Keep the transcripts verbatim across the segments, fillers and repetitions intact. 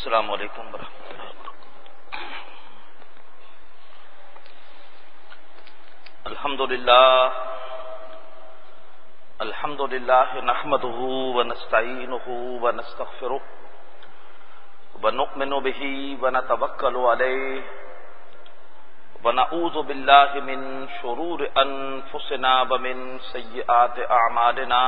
السلام علیکم ورحمۃ اللہ وبرکاتہ۔ الحمد للہ الحمد للہ نحمده ونستعینه ونستغفره ونؤمن به ونتوکل علیہ ونعوذ باللہ من شرور انفسنا ومن سیئات اعمالنا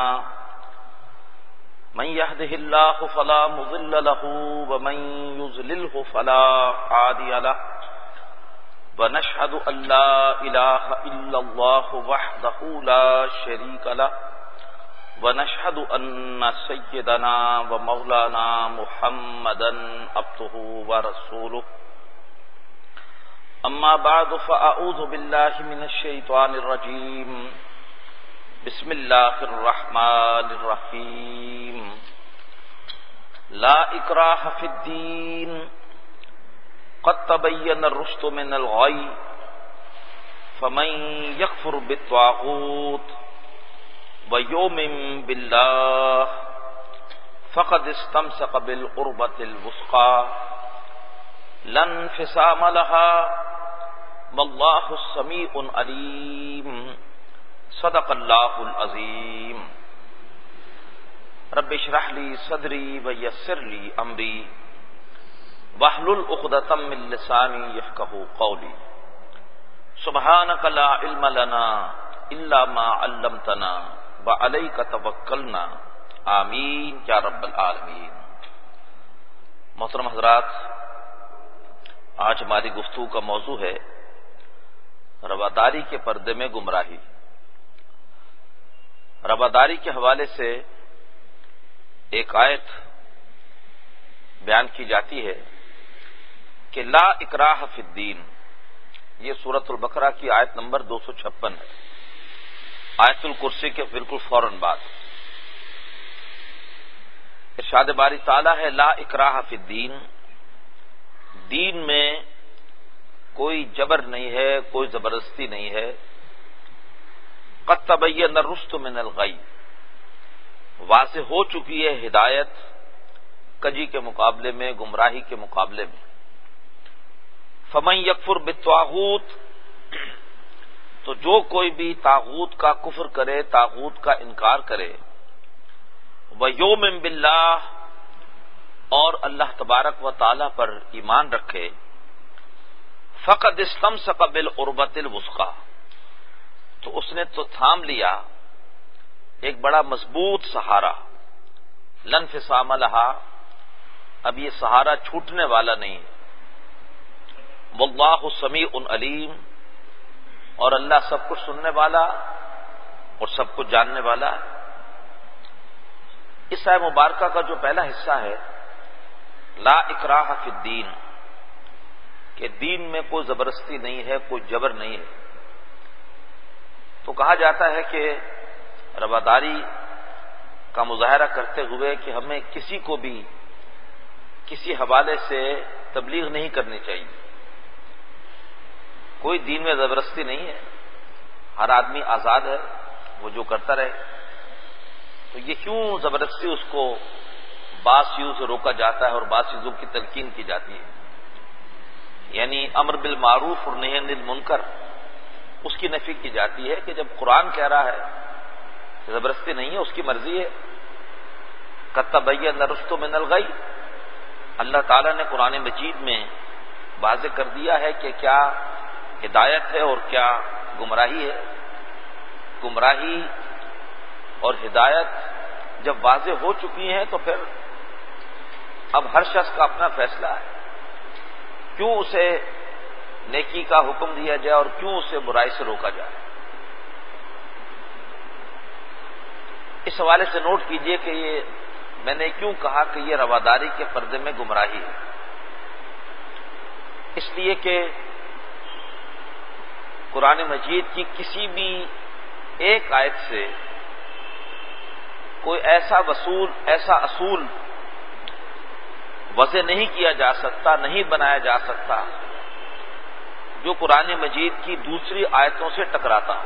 من يهده الله فلا مضل له ومن يضلله فلا هادي له ونشهد أن لا إله إلا الله وحده لا شريك له ونشهد أن سيدنا ومولانا محمدا عبده ورسوله أما بعد فأعوذ بالله من الشيطان الرجيم بسم اللہ الرحمن الرحیم لا اکراہ فی الدین قد تبین الرشد من الغی فمن یکفر بالطاغوت ویؤمن باللہ فقد استمسک بالعروۃ الوثقی لا انفصام لها واللہ السمیع العلیم صدق اللہ العظیم۔ رب اشرح لی صدری ویسر لی امری واحلل عقدۃ من لسانی یفقہوا قولی۔ سبحانک لا علم لنا الا ما علمتنا وعلیک توکلنا آمین یا رب العالمین۔ محترم حضرات، آج ہماری گفتگو کا موضوع ہے رواداری کے پردے میں گمراہی۔ رواداری کے حوالے سے ایک آیت بیان کی جاتی ہے کہ لا اکراہ فی الدین، یہ سورۃ البقرہ کی آیت نمبر دو سو چھپن ہے، آیت الکرسی کے بالکل فوراً بعد ارشاد باری تعالیٰ ہے لا اکراہ فی الدین، دین میں کوئی جبر نہیں ہے، کوئی زبردستی نہیں ہے۔ قد تبین الرشد من الغی، واضح ہو چکی ہے ہدایت کجی کے مقابلے میں، گمراہی کے مقابلے میں۔ فمن یکفر بالطاغوت، تو جو کوئی بھی طاغوت کا کفر کرے، طاغوت کا انکار کرے، ویؤمن باللہ، اور اللہ تبارک و تعالی پر ایمان رکھے، فقد استمسک بالعروۃ الوثقی، تو اس نے تو تھام لیا ایک بڑا مضبوط سہارا، لن انفصام لہا، اب یہ سہارا چھوٹنے والا نہیں۔ واللہ سمیع علیم، اور اللہ سب کچھ سننے والا اور سب کچھ جاننے والا ہے۔ اس آیت مبارکہ کا جو پہلا حصہ ہے لا اکراہ فی الدین، کہ دین میں کوئی زبردستی نہیں ہے، کوئی جبر نہیں ہے، تو کہا جاتا ہے کہ رواداری کا مظاہرہ کرتے ہوئے کہ ہمیں کسی کو بھی کسی حوالے سے تبلیغ نہیں کرنی چاہیے، کوئی دین میں زبردستی نہیں ہے، ہر آدمی آزاد ہے، وہ جو کرتا رہے، تو یہ کیوں زبردستی اس کو بعض چیزوں سے روکا جاتا ہے اور بعض چیزوں کی تلقین کی جاتی ہے؟ یعنی امر بالمعروف اور نہی عن المنکر، اس کی نفی کی جاتی ہے کہ جب قرآن کہہ رہا ہے زبردستی نہیں ہے، اس کی مرضی ہے۔ قد تبین الرشد من الغی، اللہ تعالیٰ نے قرآن مجید میں واضح کر دیا ہے کہ کیا ہدایت ہے اور کیا گمراہی ہے۔ گمراہی اور ہدایت جب واضح ہو چکی ہیں تو پھر اب ہر شخص کا اپنا فیصلہ ہے، کیوں اسے نیکی کا حکم دیا جائے اور کیوں اسے برائی سے روکا جائے۔ اس حوالے سے نوٹ کیجئے کہ یہ میں نے کیوں کہا کہ یہ رواداری کے پردے میں گمراہی ہے۔ اس لیے کہ قرآن مجید کی کسی بھی ایک آیت سے کوئی ایسا وصول ایسا اصول وضع نہیں کیا جا سکتا، نہیں بنایا جا سکتا جو قرآن مجید کی دوسری آیتوں سے ٹکراتا۔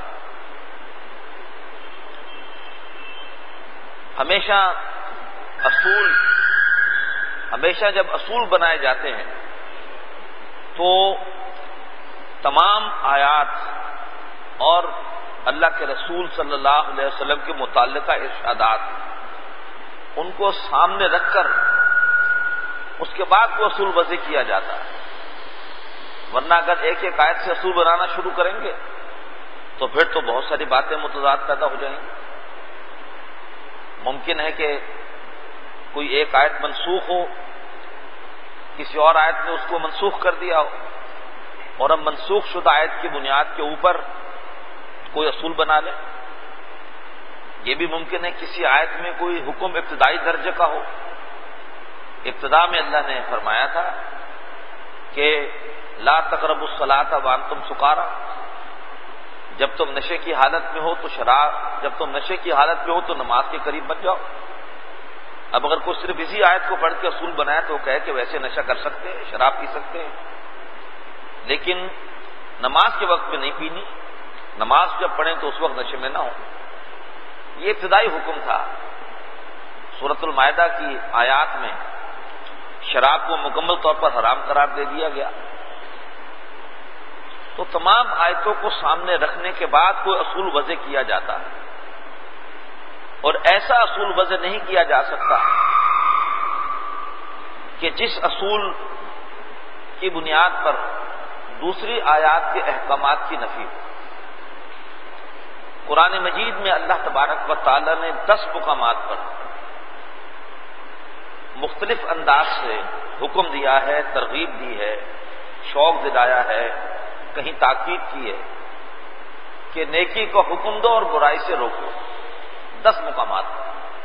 ہمیشہ اصول ہمیشہ جب اصول بنائے جاتے ہیں تو تمام آیات اور اللہ کے رسول صلی اللہ علیہ وسلم کے متعلقہ ارشادات ان کو سامنے رکھ کر اس کے بعد کوئی اصول وضع کیا جاتا ہے، ورنہ اگر ایک ایک آیت سے اصول بنانا شروع کریں گے تو پھر تو بہت ساری باتیں متضاد پیدا ہو جائیں گی۔ ممکن ہے کہ کوئی ایک آیت منسوخ ہو، کسی اور آیت نے اس کو منسوخ کر دیا ہو، اور ہم منسوخ شدہ آیت کی بنیاد کے اوپر کوئی اصول بنا لیں۔ یہ بھی ممکن ہے کسی آیت میں کوئی حکم ابتدائی درجے کا ہو۔ ابتدا میں اللہ نے فرمایا تھا کہ لا تقربوا الصلاۃ وانتم سکارا، جب تم نشے کی حالت میں ہو تو شراب جب تم نشے کی حالت میں ہو تو نماز کے قریب مت جاؤ۔ اب اگر کوئی صرف اسی آیت کو پڑھ کے اصول بنایا تو وہ کہے کہ ویسے نشہ کر سکتے ہیں، شراب پی سکتے ہیں، لیکن نماز کے وقت میں نہیں پینی، نماز جب پڑھیں تو اس وقت نشے میں نہ ہو۔ یہ ابتدائی حکم تھا۔ سورۃ المائدہ کی آیات میں شراب کو مکمل طور پر حرام قرار دے دیا گیا۔ تو تمام آیتوں کو سامنے رکھنے کے بعد کوئی اصول وضع کیا جاتا ہے، اور ایسا اصول وضع نہیں کیا جا سکتا کہ جس اصول کی بنیاد پر دوسری آیات کے احکامات کی نفی ہو۔ قرآن مجید میں اللہ تبارک و تعالی نے دس مقامات پر مختلف انداز سے حکم دیا ہے، ترغیب دی ہے، شوق دلایا ہے، کہیں تاکید کی ہے کہ نیکی کو حکم دو اور برائی سے روکو۔ دس مقامات پر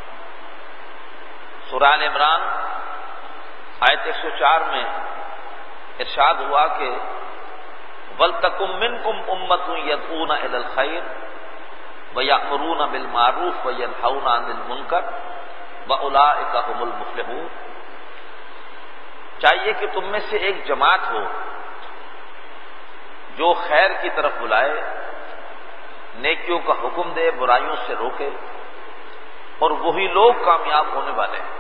سورہ آل عمران آیت ایک سو چار میں ارشاد ہوا کہ وَلْتَكُن مِّنكُمْ أُمَّةٌ يَدْعُونَ إِلَى الْخَيْرِ وَيَأْمُرُونَ بِالْمَعْرُوفِ وَيَنْهَوْنَ عَنِ الْمُنكَرِ وَأُولَٰئِكَ هُمُ الْمُفْلِحُونَ۔ چاہیے کہ تم میں سے ایک جماعت ہو جو خیر کی طرف بلائے، نیکیوں کا حکم دے، برائیوں سے روکے، اور وہی لوگ کامیاب ہونے والے ہیں۔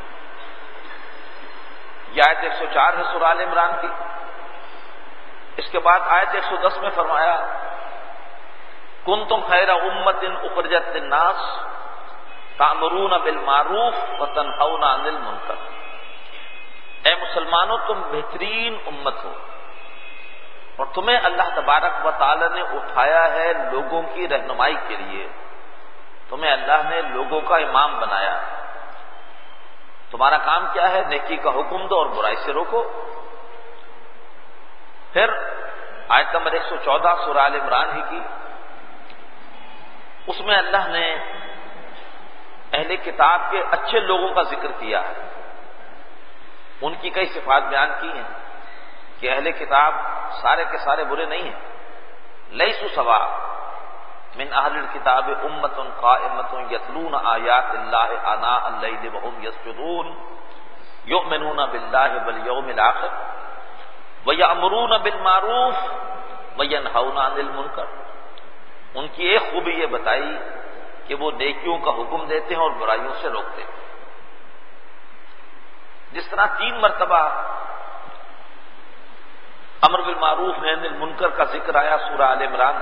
یہ آیت ایک سو چار ہے سورہ آل عمران کی۔ اس کے بعد آیت ایک سو دس میں فرمایا کنتم خیر امۃ اخرجت للناس تأمرون بالمعروف وتنہون عن المنکر۔ اے مسلمانوں، تم بہترین امت ہو، اور تمہیں اللہ تبارک و تعالی نے اٹھایا ہے لوگوں کی رہنمائی کے لیے، تمہیں اللہ نے لوگوں کا امام بنایا۔ تمہارا کام کیا ہے؟ نیکی کا حکم دو اور برائی سے روکو۔ پھر آیت نمبر ایک سو چودہ سورہ آل عمران ہی کی، اس میں اللہ نے اہل کتاب کے اچھے لوگوں کا ذکر کیا ہے، ان کی کئی صفات بیان کی ہیں کہ اہل کتاب سارے کے سارے برے نہیں ہیں۔ لیسوا سواء من اہل الکتاب امۃ قائمۃ یتلون آیات اللہ آناء اللیل وهم یسجدون یؤمنون باللہ والیوم الآخر ویأمرون بالمعروف وینہون عن المنکر۔ ان کی ایک خوبی یہ بتائی کہ وہ نیکیوں کا حکم دیتے ہیں اور برائیوں سے روکتے ہیں۔ جس طرح تین مرتبہ امر بالمعروف نہی عن المنکر کا ذکر آیا سورہ آل عمران،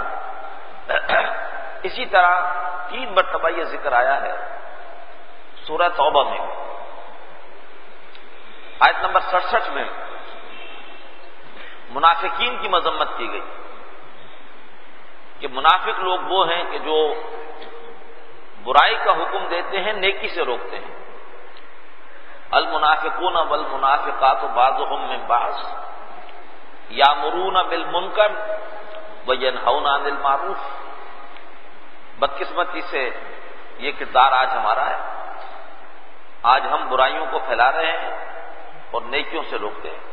اسی طرح تین مرتبہ یہ ذکر آیا ہے سورہ توبہ میں۔ آیت نمبر سڑسٹھ میں منافقین کی مذمت کی گئی کہ منافق لوگ وہ ہیں کہ جو برائی کا حکم دیتے ہیں، نیکی سے روکتے ہیں۔ المنافقون والمنافقات بعضهم من بعض یامرون بالمنکر وینہون عن المعروف۔ بدقسمتی سے یہ کردار آج ہمارا ہے۔ آج ہم برائیوں کو پھیلا رہے ہیں اور نیکیوں سے روکتے ہیں۔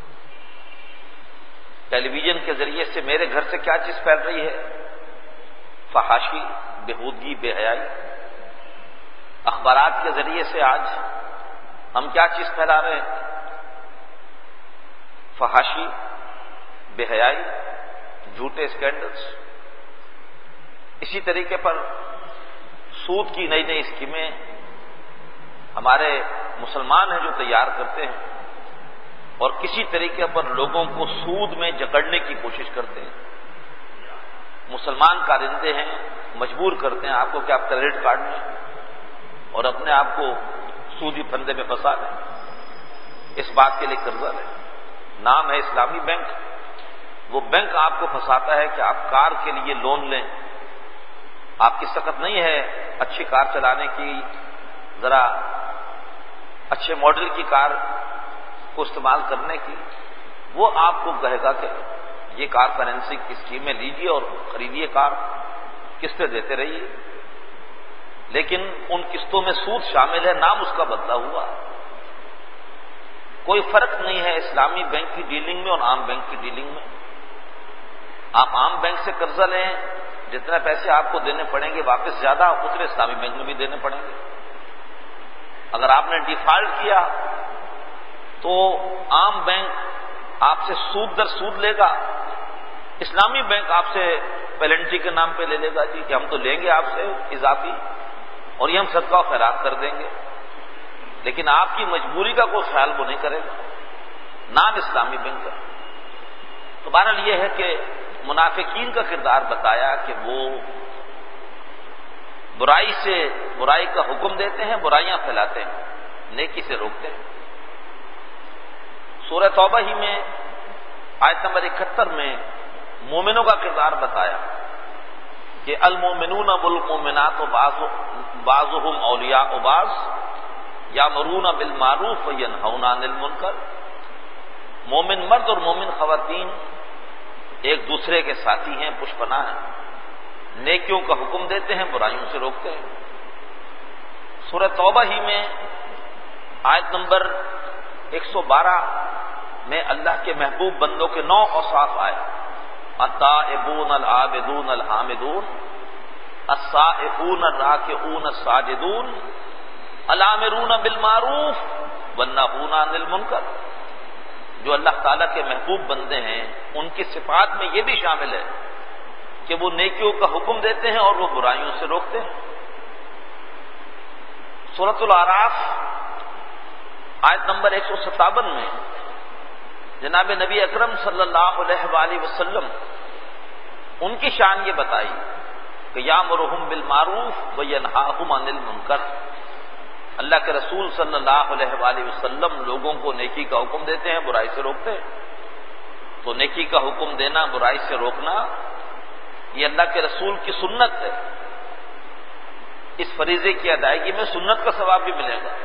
ٹیلی ویژن کے ذریعے سے میرے گھر سے کیا چیز پھیل رہی ہے؟ فحاشی، بےہودگی، بے حیائی۔ اخبارات کے ذریعے سے آج ہم کیا چیز پھیلا رہے ہیں؟ فحاشی، بے حیائی، جھوٹے اسکینڈلز۔ اسی طریقے پر سود کی نئی نئی اسکیمیں ہمارے مسلمان ہیں جو تیار کرتے ہیں اور کسی طریقے پر لوگوں کو سود میں جکڑنے کی کوشش کرتے ہیں. مسلمان کارندے ہیں، مجبور کرتے ہیں آپ کو کہ آپ کریڈٹ کارڈ لیں اور اپنے آپ کو سودی پھندے میں پھنسا لیں، اس بات کے لیے قرضہ لیں. نام ہے اسلامی بینک. وہ بینک آپ کو پھنساتا ہے کہ آپ کار کے لیے لون لیں. آپ کی سخت نہیں ہے اچھی کار چلانے کی، ذرا اچھے ماڈل کی کار کو استعمال کرنے کی. وہ آپ کو کہے گا کہ یہ کار فائنینسنگ کی اسکیمیں لیجیے اور خریدیے کار، قسطیں دیتے رہیے. لیکن ان قسطوں میں سود شامل ہے، نام اس کا بدلا ہوا. کوئی فرق نہیں ہے اسلامی بینک کی ڈیلنگ میں اور عام بینک کی ڈیلنگ میں. آپ عام بینک سے قرضہ لیں، جتنے پیسے آپ کو دینے پڑیں گے واپس زیادہ اتنے اسلامی بینک میں بھی دینے پڑیں گے. اگر آپ نے ڈیفالٹ کیا تو عام بینک آپ سے سود در سود لے گا، اسلامی بینک آپ سے پیلنٹی کے نام پہ لے لے گا جی کہ ہم تو لیں گے آپ سے اضافی اور یہ ہم صدقہ و خیرات کر دیں گے، لیکن آپ کی مجبوری کا کوئی خیال وہ نہیں کرے گا. نام اسلامی بینک کا. تو بہرحال یہ ہے کہ منافقین کا کردار بتایا کہ وہ برائی سے برائی کا حکم دیتے ہیں، برائیاں پھیلاتے ہیں، نیکی سے روکتے ہیں. سورہ توبہ ہی میں آیت نمبر اکہتر میں مومنوں کا کردار بتایا کہ المومنون والمومنات بعضهم اولیاء بعض یامرون بالمعروف وینہون عن المنکر. مومن مرد اور مومن خواتین ایک دوسرے کے ساتھی ہیں، پشپنا ہیں، نیکیوں کا حکم دیتے ہیں، برائیوں سے روکتے ہیں. سورہ توبہ ہی میں آیت نمبر ایک سو بارہ میں اللہ کے محبوب بندوں کے نو اوصاف آئے: التائبون العابدون الحامدون السائحون الراکعون الساجدون الامرون بالمعروف والناہون عن المنکر. جو اللہ تعالیٰ کے محبوب بندے ہیں ان کی صفات میں یہ بھی شامل ہے کہ وہ نیکیوں کا حکم دیتے ہیں اور وہ برائیوں سے روکتے ہیں. سورۃ الاعراف آیت نمبر ایک سو ستاون میں جناب نبی اکرم صلی اللہ علیہ وآلہ وسلم ان کی شان یہ بتائی کہ یامرہم بالمعروف وینہاہم عن المنکر. اللہ کے رسول صلی اللہ علیہ وآلہ وسلم لوگوں کو نیکی کا حکم دیتے ہیں، برائی سے روکتے ہیں. تو نیکی کا حکم دینا، برائی سے روکنا، یہ اللہ کے رسول کی سنت ہے. اس فریضے کی ادائیگی میں سنت کا ثواب بھی ملے گا.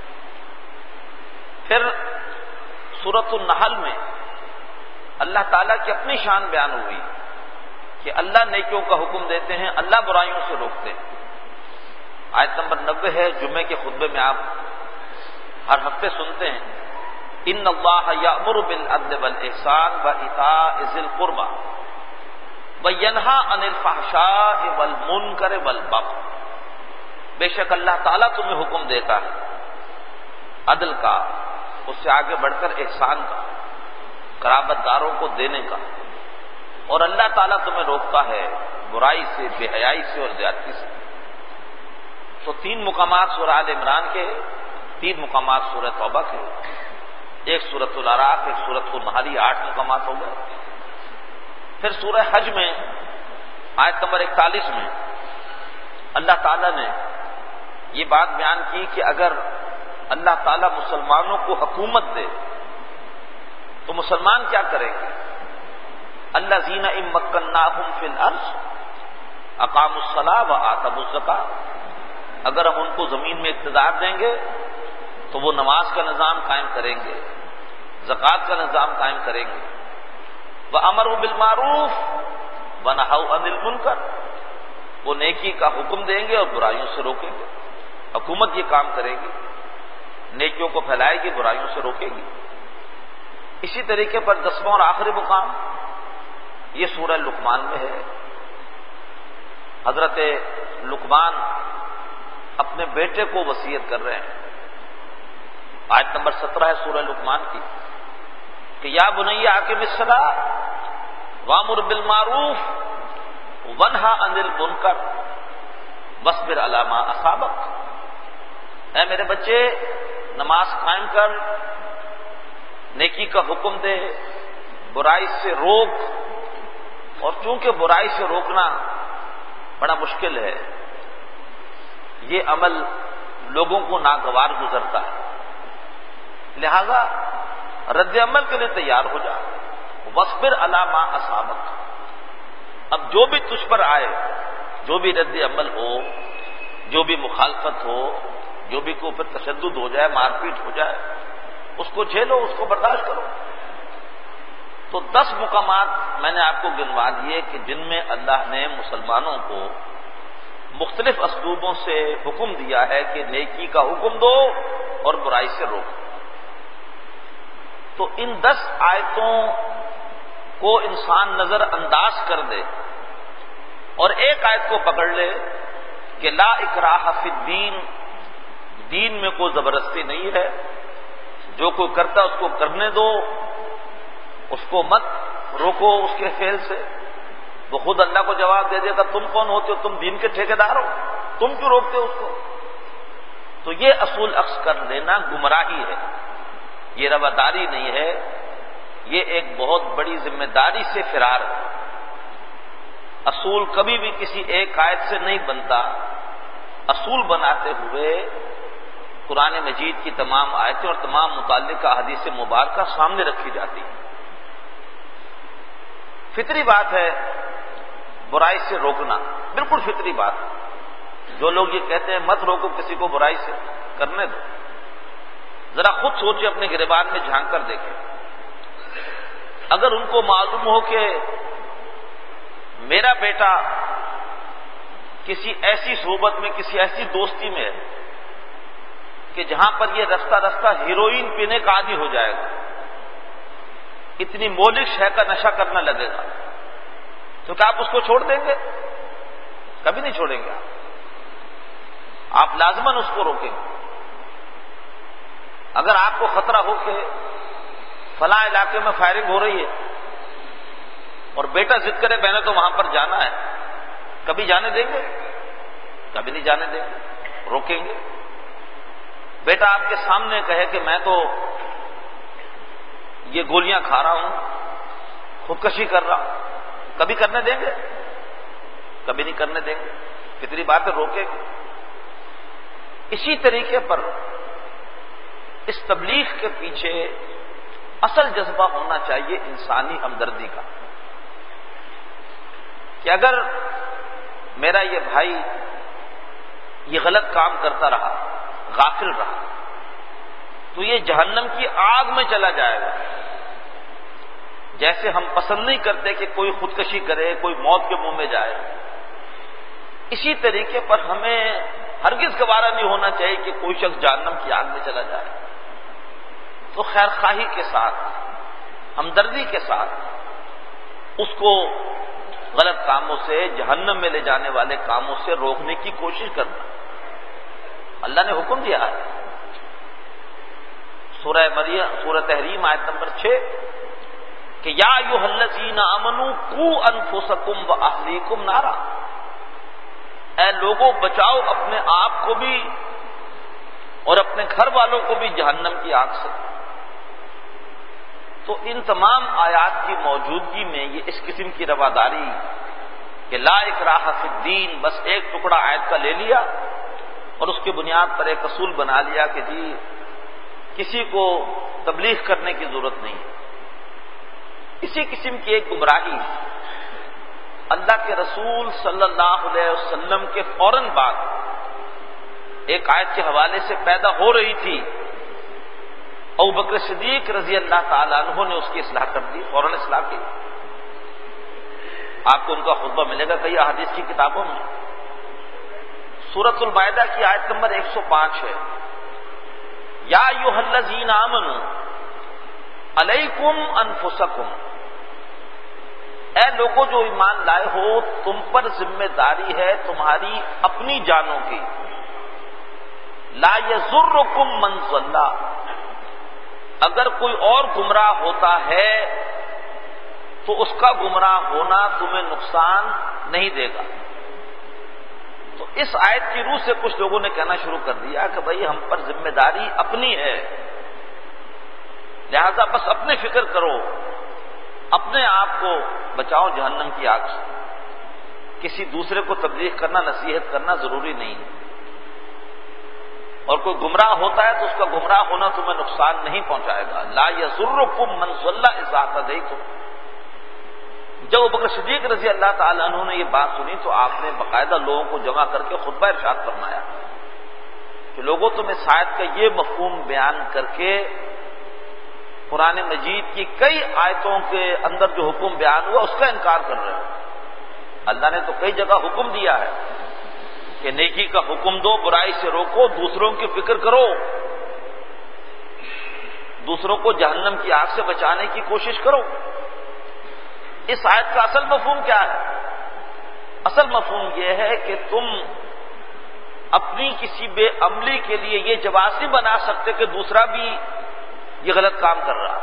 پھر سورۃ النحل میں اللہ تعالیٰ کی اپنی شان بیان ہوئی کہ اللہ نیکیوں کا حکم دیتے ہیں، اللہ برائیوں سے روکتے ہیں. آیت نمبر نبے ہے، جمعے کے خطبے میں آپ ہر ہفتے سنتے ہیں: ان اللہ یأمر بالعدل والاحسان وایتاء ذی القربى وینہی عن الفحشاء والمنکر والبغی. بے شک اللہ تعالیٰ تمہیں حکم دیتا ہے عدل کا، اس سے آگے بڑھ کر احسان کا، قرابت داروں کو دینے کا، اور اللہ تعالیٰ تمہیں روکتا ہے برائی سے، بے حیائی سے اور زیادتی سے. تو تین مقامات سورہ آل عمران کے، تین مقامات سورہ توبہ کے، ایک سورۃ الاعراف، ایک سورۃ النحل، آٹھ مقامات ہو گئے. پھر سورہ حج میں آیت نمبر اکتالیس میں اللہ تعالیٰ نے یہ بات بیان کی کہ اگر اللہ تعالیٰ مسلمانوں کو حکومت دے تو مسلمان کیا کریں گے؟ الذین ان مکناہم فی الارض اقاموا الصلاۃ وآتوا الزکاۃ. اگر ہم ان کو زمین میں اقتدار دیں گے تو وہ نماز کا نظام قائم کریں گے، زکوٰۃ کا نظام قائم کریں گے. وَأَمَرُوا بِالْمَعْرُوفِ وَنَهَوْا عَنِ الْمُنکَرِ. وہ نیکی کا حکم دیں گے اور برائیوں سے روکیں گے. حکومت یہ کام کرے گی، نیکیوں کو پھیلائے گی، برائیوں سے روکے گی. اسی طریقے پر دسواں اور آخری مقام یہ سورہ لقمان میں ہے. حضرت لقمان اپنے بیٹے کو وصیت کر رہے ہیں. آیت نمبر سترہ ہے سورہ لقمان کی کہ یا بنی اقم الصلاۃ وامر بالمعروف ونہی عن المنکر واصبر علی ما اصابک. اے میرے بچے، نماز قائم کر، نیکی کا حکم دے، برائی سے روک. اور چونکہ برائی سے روکنا بڑا مشکل ہے، یہ عمل لوگوں کو ناگوار گزرتا ہے، لہذا رد عمل کے لیے تیار ہو جا. وَاصْبِرْ عَلَىٰ مَا أَصَابَكَ. اب جو بھی تجھ پر آئے، جو بھی رد عمل ہو، جو بھی مخالفت ہو، جو بھی کوئی پر تشدد ہو جائے، مار پیٹ ہو جائے، اس کو جھیلو، اس کو برداشت کرو. تو دس مقامات میں نے آپ کو گنوا دیے کہ جن میں اللہ نے مسلمانوں کو مختلف اسلوبوں سے حکم دیا ہے کہ نیکی کا حکم دو اور برائی سے روکو. تو ان دس آیتوں کو انسان نظر انداز کر دے اور ایک آیت کو پکڑ لے کہ لا اکراہ فی الدین، دین میں کوئی زبردستی نہیں ہے، جو کوئی کرتا اس کو کرنے دو، اس کو مت روکو اس کے فعل سے. وہ خود اللہ کو جواب دے دے گا تم کون ہوتے ہو، تم دین کے ٹھیکیدار ہو، تم کیوں روکتے ہو اس کو. تو یہ اصول اخذ کر لینا گمراہی ہے، یہ رواداری نہیں ہے، یہ ایک بہت بڑی ذمہ داری سے فرار ہے. اصول کبھی بھی کسی ایک آیت سے نہیں بنتا، اصول بناتے ہوئے قرآن مجید کی تمام آیتیں اور تمام متعلقہ احادیث مبارکہ سامنے رکھی جاتی ہیں. فطری بات ہے برائی سے روکنا، بالکل فطری بات. جو لوگ یہ کہتے ہیں مت روکو کسی کو برائی سے، کرنے دو. ذرا خود سوچے، اپنے گریبان میں جھانک کر دیکھیں. اگر ان کو معلوم ہو کہ میرا بیٹا کسی ایسی صحبت میں، کسی ایسی دوستی میں ہے کہ جہاں پر یہ رفتہ رفتہ ہیروئن پینے کا عادی ہو جائے گا، اتنی مولک شے کا نشہ کرنے لگے گا، تو کیا آپ اس کو چھوڑ دیں گے؟ کبھی نہیں چھوڑیں گے. آپ آپ لازماً اس کو روکیں گے. اگر آپ کو خطرہ ہو کہ فلاں علاقے میں فائرنگ ہو رہی ہے اور بیٹا ضد کرے میں نے تو وہاں پر جانا ہے، کبھی جانے دیں گے؟ کبھی نہیں جانے دیں گے، روکیں گے. بیٹا آپ کے سامنے کہے کہ میں تو یہ گولیاں کھا رہا ہوں، خودکشی کر رہا ہوں، کبھی کرنے دیں گے؟ کبھی نہیں کرنے دیں گے. کتنی باتیں روکیں گے. اسی طریقے پر اس تبلیغ کے پیچھے اصل جذبہ ہونا چاہیے انسانی ہمدردی کا، کہ اگر میرا یہ بھائی یہ غلط کام کرتا رہا، غافل رہا، تو یہ جہنم کی آگ میں چلا جائے گا. جیسے ہم پسند نہیں کرتے کہ کوئی خودکشی کرے، کوئی موت کے منہ میں جائے، اسی طریقے پر ہمیں ہرگز گوارا نہیں ہونا چاہیے کہ کوئی شخص جہنم کی آگ میں چلا جائے. تو خیر خواہی کے ساتھ، ہمدردی کے ساتھ اس کو غلط کاموں سے، جہنم میں لے جانے والے کاموں سے روکنے کی کوشش کرنا. اللہ نے حکم دیا ہے. سورہ مریم، سورہ تحریم آیت نمبر چھ کہ یا ایھا الذین آمنوا قوا انفسکم واہلیکم نارا، اے لوگوں بچاؤ اپنے آپ کو بھی اور اپنے گھر والوں کو بھی جہنم کی آگ سے. تو ان تمام آیات کی موجودگی میں یہ اس قسم کی رواداری کہ لا اکراہ فی الدین، بس ایک ٹکڑا آیت کا لے لیا اور اس کی بنیاد پر ایک اصول بنا لیا کہ جی کسی کو تبلیغ کرنے کی ضرورت نہیں ہے. اسی قسم کی ایک گمراہی اللہ کے رسول صلی اللہ علیہ وسلم کے فوراً بعد ایک آیت کے حوالے سے پیدا ہو رہی تھی. ابو بکر صدیق رضی اللہ تعالیٰ عنہ نے اس کی اصلاح کر دی، فوراً اصلاح کی. آپ کو ان کا خطبہ ملے گا کئی احادیث کی کتابوں میں. سورۃ المائدہ کی آیت نمبر ایک سو پانچ ہے، یا ایھا الذین آمنوا علیکم انفسکم، اے لوگوں جو ایمان لائے ہو تم پر ذمہ داری ہے تمہاری اپنی جانوں کی. لا یضرکم من ضل، اگر کوئی اور گمراہ ہوتا ہے تو اس کا گمراہ ہونا تمہیں نقصان نہیں دے گا. تو اس آیت کی روح سے کچھ لوگوں نے کہنا شروع کر دیا کہ بھئی ہم پر ذمہ داری اپنی ہے، لہذا بس اپنے فکر کرو، اپنے آپ کو بچاؤ جہنم کی آگ سے، کسی دوسرے کو تبلیغ کرنا، نصیحت کرنا ضروری نہیں ہے، اور کوئی گمراہ ہوتا ہے تو اس کا گمراہ ہونا تمہیں نقصان نہیں پہنچائے گا، لا یضرکم من ضل اذا اهتدیتم۔ جب ابوبکر صدیق رضی اللہ تعالیٰ عنہ نے یہ بات سنی تو آپ نے باقاعدہ لوگوں کو جمع کر کے خطبہ ارشاد فرمایا کہ لوگوں تم اس آیت کا یہ مفہوم بیان کر کے قرآن مجید کی کئی آیتوں کے اندر جو حکم بیان ہوا اس کا انکار کر رہے ہو۔ اللہ نے تو کئی جگہ حکم دیا ہے کہ نیکی کا حکم دو، برائی سے روکو، دوسروں کی فکر کرو، دوسروں کو جہنم کی آگ سے بچانے کی کوشش کرو۔ اس آیت کا اصل مفہوم کیا ہے؟ اصل مفہوم یہ ہے کہ تم اپنی کسی بے عملی کے لیے یہ جواز نہیں بنا سکتے کہ دوسرا بھی یہ غلط کام کر رہا۔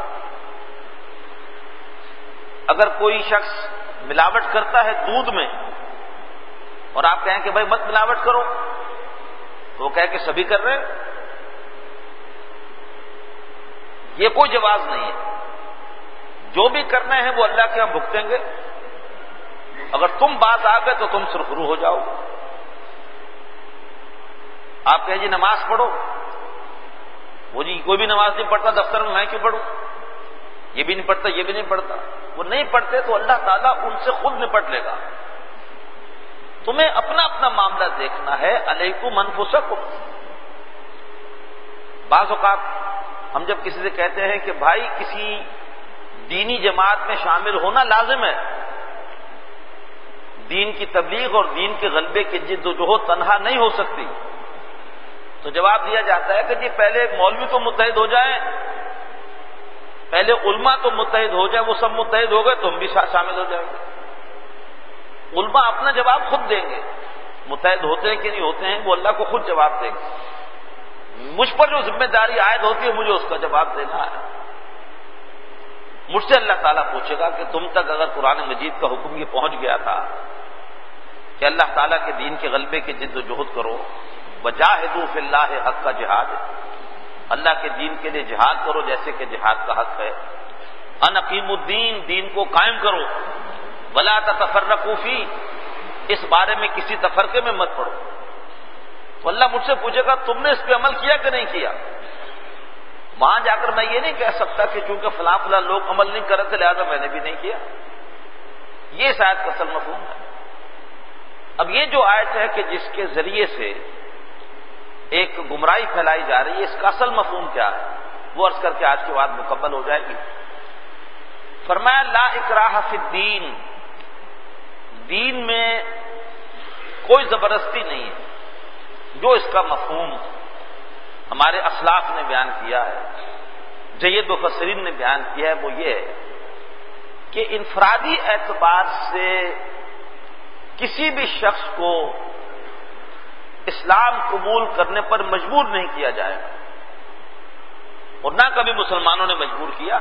اگر کوئی شخص ملاوٹ کرتا ہے دودھ میں اور آپ کہیں کہ بھائی مت ملاوٹ کرو، تو وہ کہے کہ سبھی کر رہے ہیں، یہ کوئی جواز نہیں ہے۔ جو بھی کرنا ہے وہ اللہ کے ہاں بھگتیں گے، اگر تم بات آ گئے تو تم سرخرو ہو جاؤ۔ آپ کہیں جی نماز پڑھو، وہ جی کوئی بھی نماز نہیں پڑھتا دفتر میں، میں کیوں پڑھوں؟ یہ بھی نہیں پڑھتا، یہ بھی نہیں پڑھتا۔ وہ نہیں پڑھتے تو اللہ تعالیٰ ان سے خود نپٹ لے گا۔ تمہیں اپنا اپنا معاملہ دیکھنا ہے، علیکم انفسکم۔ بعض اوقات ہم جب کسی سے کہتے ہیں کہ بھائی کسی دینی جماعت میں شامل ہونا لازم ہے، دین کی تبلیغ اور دین کے غلبے کی جد و جہد تنہا نہیں ہو سکتی، تو جواب دیا جاتا ہے کہ جی پہلے مولوی تو متحد ہو جائیں، پہلے علماء تو متحد ہو جائیں، وہ سب متحد ہو گئے تو ہم بھی شامل ہو جائیں گے۔ علماء اپنا جواب خود دیں گے، متحد ہوتے ہیں کہ نہیں ہوتے ہیں وہ اللہ کو خود جواب دیں گے۔ مجھ پر جو ذمہ داری عائد ہوتی ہے مجھے اس کا جواب دینا ہے۔ مجھ سے اللہ تعالیٰ پوچھے گا کہ تم تک اگر قرآن مجید کا حکم یہ پہنچ گیا تھا کہ اللہ تعالیٰ کے دین کے غلبے کی جد و جہد کرو، وجاہدوا فی اللہ حق کا جہاد، اللہ کے دین کے لیے جہاد کرو جیسے کہ جہاد کا حق ہے، ان اقیموا الدین، دین کو قائم کرو، ولا تتفرقوا فی، اس بارے میں کسی تفرقے میں مت پڑو، تو اللہ مجھ سے پوچھے گا تم نے اس پہ عمل کیا کہ نہیں کیا۔ وہاں جا کر میں یہ نہیں کہہ سکتا کہ چونکہ فلاں فلاں لوگ عمل نہیں کر رہے تھے لہذا میں نے بھی نہیں کیا۔ یہ اس آیت کا اصل مفہوم ہے۔ اب یہ جو آیت ہے کہ جس کے ذریعے سے ایک گمراہی پھیلائی جا رہی ہے، اس کا اصل مفہوم کیا ہے وہ عرض کر کے آج کی بات مکمل ہو جائے گی۔ فرمایا لا اکراہ فی الدین، دین میں کوئی زبردستی نہیں ہے۔ جو اس کا مفہوم ہمارے اسلاف نے بیان کیا ہے، جید مفسرین نے بیان کیا ہے، وہ یہ ہے کہ انفرادی اعتبار سے کسی بھی شخص کو اسلام قبول کرنے پر مجبور نہیں کیا جائے گا، اور نہ کبھی مسلمانوں نے مجبور کیا۔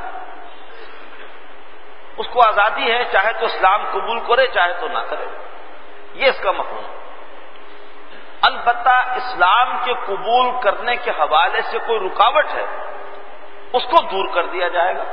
اس کو آزادی ہے، چاہے تو اسلام قبول کرے چاہے تو نہ کرے، یہ اس کا مفہوم ہے۔ البتہ اسلام کے قبول کرنے کے حوالے سے کوئی رکاوٹ ہے اس کو دور کر دیا جائے گا۔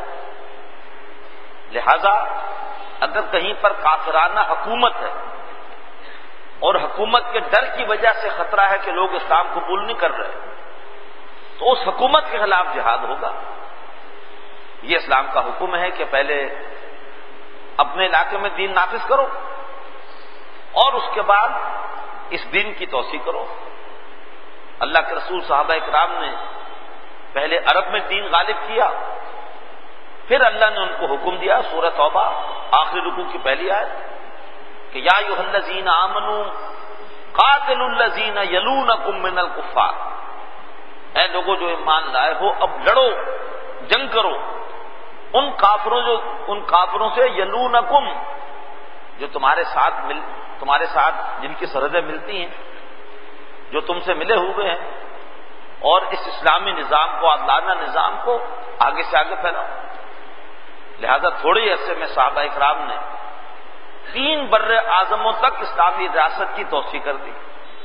لہذا اگر کہیں پر کافرانہ حکومت ہے اور حکومت کے ڈر کی وجہ سے خطرہ ہے کہ لوگ اسلام قبول نہیں کر رہے، تو اس حکومت کے خلاف جہاد ہوگا۔ یہ اسلام کا حکم ہے کہ پہلے اپنے علاقے میں دین نافذ کرو اور اس کے بعد اس دین کی توسیع کرو۔ اللہ کے رسول صحابہ اکرام نے پہلے عرب میں دین غالب کیا، پھر اللہ نے ان کو حکم دیا، سورہ توبہ آخری رکوع کی پہلی آیت کہ یا ایھا الذین آمنوا قاتلوا الذین یلونکم من الکفار، اے لوگوں جو ایمان لائے ہو اب لڑو، جنگ کرو ان کافروں جو ان کافروں سے یلونکم، جو تمہارے ساتھ مل تمہارے ساتھ جن کی سرحدیں ملتی ہیں، جو تم سے ملے ہوئے ہیں، اور اس اسلامی نظام کو، عادلانہ نظام کو آگے سے آگے پھیلاؤ۔ لہذا تھوڑے عرصے میں صحابہ اکرام نے تین بر اعظموں تک اسلامی ریاست کی توسیع کر دی۔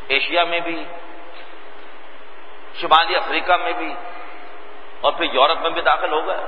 ایشیا میں بھی، شمالی افریقہ میں بھی، اور پھر یورپ میں بھی داخل ہو گئے۔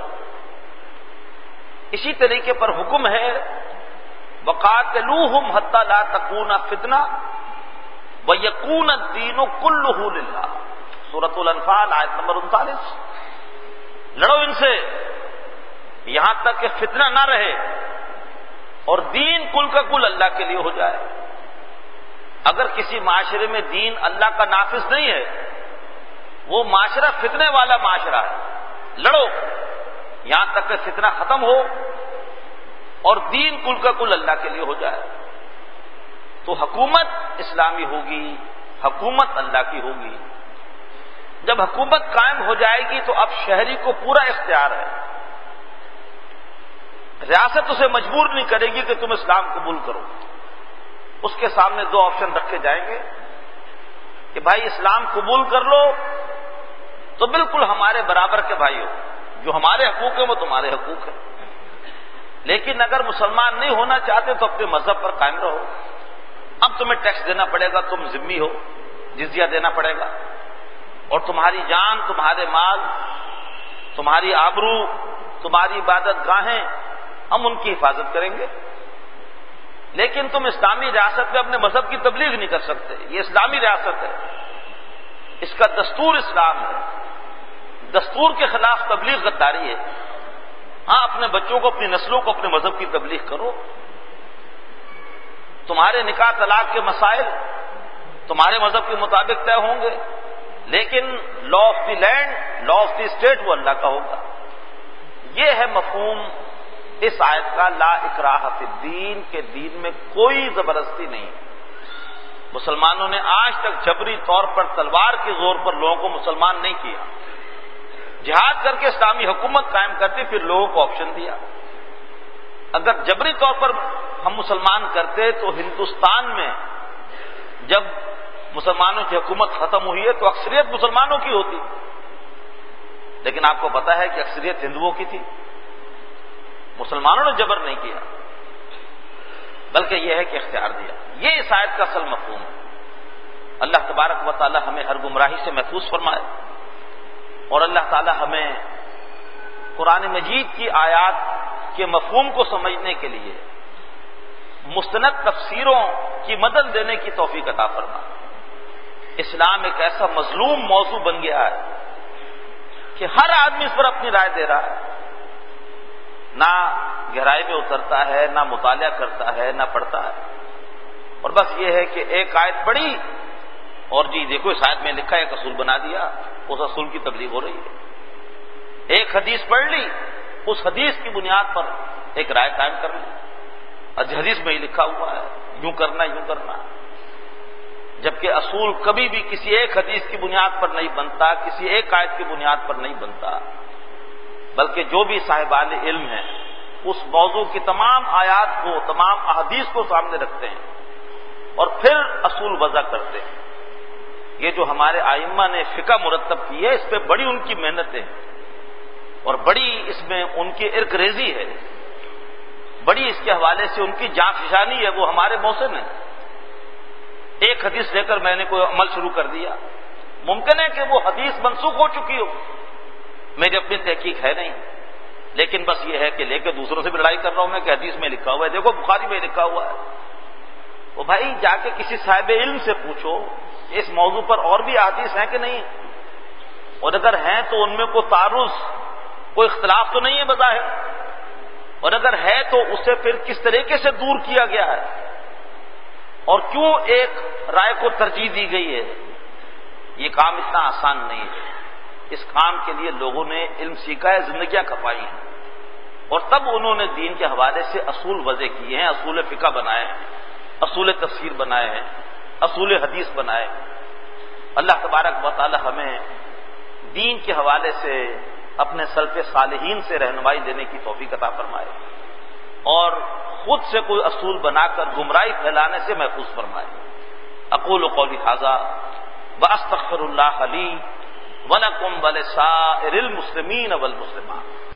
اسی طریقے پر حکم ہے وَقَاتِلُوهُمْ حَتَّى لَا تَكُونَ فِتْنَةٌ وَيَكُونَ الدِّينُ كُلُّهُ لِلَّهِ، سورۃ الانفال آیت نمبر انتالیس۔ لڑو ان سے یہاں تک کہ فتنہ نہ رہے اور دین کل کا کل اللہ کے لیے ہو جائے۔ اگر کسی معاشرے میں دین اللہ کا نافذ نہیں ہے، وہ معاشرہ فتنے والا معاشرہ ہے۔ لڑو یہاں تک کہ فتنہ ختم ہو اور دین کل کا کل اللہ کے لیے ہو جائے۔ تو حکومت اسلامی ہوگی، حکومت اللہ کی ہوگی۔ جب حکومت قائم ہو جائے گی تو اب شہری کو پورا اختیار ہے۔ ریاست اسے مجبور نہیں کرے گی کہ تم اسلام قبول کرو۔ اس کے سامنے دو آپشن رکھے جائیں گے کہ بھائی اسلام قبول کر لو تو بالکل ہمارے برابر کے بھائی ہو، جو ہمارے حقوق ہیں وہ تمہارے حقوق ہیں، لیکن اگر مسلمان نہیں ہونا چاہتے تو اپنے مذہب پر قائم رہو۔ اب تمہیں ٹیکس دینا پڑے گا، تم ذمہ ہو، جزیہ دینا پڑے گا، اور تمہاری جان، تمہارے مال، تمہاری آبرو، تمہاری عبادت گاہیں ہم ان کی حفاظت کریں گے۔ لیکن تم اسلامی ریاست میں اپنے مذہب کی تبلیغ نہیں کر سکتے، یہ اسلامی ریاست ہے، اس کا دستور اسلام ہے، دستور کے خلاف تبلیغ غداری ہے۔ ہاں اپنے بچوں کو، اپنی نسلوں کو اپنے مذہب کی تبلیغ کرو۔ تمہارے نکاح طلاق کے مسائل تمہارے مذہب کے مطابق طے ہوں گے، لیکن law of the land, law of the state وہ اللہ کا ہوگا۔ یہ ہے مفہوم اس آیت کا، لا اکراہ فی الدین، کے دین میں کوئی زبردستی نہیں۔ مسلمانوں نے آج تک جبری طور پر تلوار کے زور پر لوگوں کو مسلمان نہیں کیا، جہاد کر کے اسلامی حکومت قائم کرتے پھر لوگوں کو آپشن دیا۔ اگر جبری طور پر ہم مسلمان کرتے تو ہندوستان میں جب مسلمانوں کی حکومت ختم ہوئی ہے تو اکثریت مسلمانوں کی ہوتی، لیکن آپ کو پتا ہے کہ اکثریت ہندوؤں کی تھی۔ مسلمانوں نے جبر نہیں کیا، بلکہ یہ ہے کہ اختیار دیا۔ یہ اس آیت کا اصل مفہوم ہے۔ اللہ تبارک و تعالی ہمیں ہر گمراہی سے محفوظ فرمائے، اور اللہ تعالی ہمیں قرآن مجید کی آیات کے مفہوم کو سمجھنے کے لیے مستند تفسیروں کی مدد دینے کی توفیق عطا فرمائے۔ اسلام ایک ایسا مظلوم موضوع بن گیا ہے کہ ہر آدمی اس پر اپنی رائے دے رہا ہے، نہ گہرائی میں اترتا ہے، نہ مطالعہ کرتا ہے، نہ پڑھتا ہے، اور بس یہ ہے کہ ایک آیت پڑھی اور جی دیکھو اس آیت میں لکھا ہے، ایک اصول بنا دیا، اس اصول کی تبلیغ ہو رہی ہے۔ ایک حدیث پڑھ لی، اس حدیث کی بنیاد پر ایک رائے قائم کر لی، اور حدیث میں ہی لکھا ہوا ہے یوں کرنا یوں کرنا، جبکہ اصول کبھی بھی کسی ایک حدیث کی بنیاد پر نہیں بنتا، کسی ایک آیت کی بنیاد پر نہیں بنتا، بلکہ جو بھی صاحبان علم ہیں اس موضوع کی تمام آیات کو، تمام احادیث کو سامنے رکھتے ہیں اور پھر اصول وضع کرتے ہیں۔ یہ جو ہمارے ائمہ نے فقہ مرتب کی ہے، اس پہ بڑی ان کی محنتیں ہیں اور بڑی اس میں ان کی ارک ریزی ہے، بڑی اس کے حوالے سے ان کی جانفشانی ہے، وہ ہمارے محسن ہیں۔ ایک حدیث لے کر میں نے کوئی عمل شروع کر دیا، ممکن ہے کہ وہ حدیث منسوخ ہو چکی ہو، میری اپنی تحقیق ہے نہیں، لیکن بس یہ ہے کہ لے کے دوسروں سے بھی لڑائی کر رہا ہوں میں کہ حدیث میں لکھا ہوا ہے، دیکھو بخاری میں لکھا ہوا ہے۔ وہ بھائی جا کے کسی صاحب علم سے پوچھو اس موضوع پر اور بھی احادیث ہیں کہ نہیں، اور اگر ہیں تو ان میں کوئی تعارض، کوئی اختلاف تو نہیں ہے بظاہر، اور اگر ہے تو اسے پھر کس طریقے سے دور کیا گیا ہے اور کیوں ایک رائے کو ترجیح دی گئی ہے۔ یہ کام اتنا آسان نہیں ہے، اس کام کے لیے لوگوں نے علم سیکھا ہے، زندگیاں کھپائی ہیں، اور تب انہوں نے دین کے حوالے سے اصول وضع کیے ہیں، اصول فقہ بنائے ہیں، اصول تفسیر بنائے ہیں، اصول حدیث بنائے۔ اللہ تبارک و تعالی ہمیں دین کے حوالے سے اپنے سلف صالحین سے رہنمائی لینے کی توفیق عطا فرمائے، اور خود سے کوئی اصول بنا کر گمراہی پھیلانے سے محفوظ فرمائے۔ اقول قولی ھذا واستغفر اللہ لی ولکم ولسائر المسلمین والمسلمات۔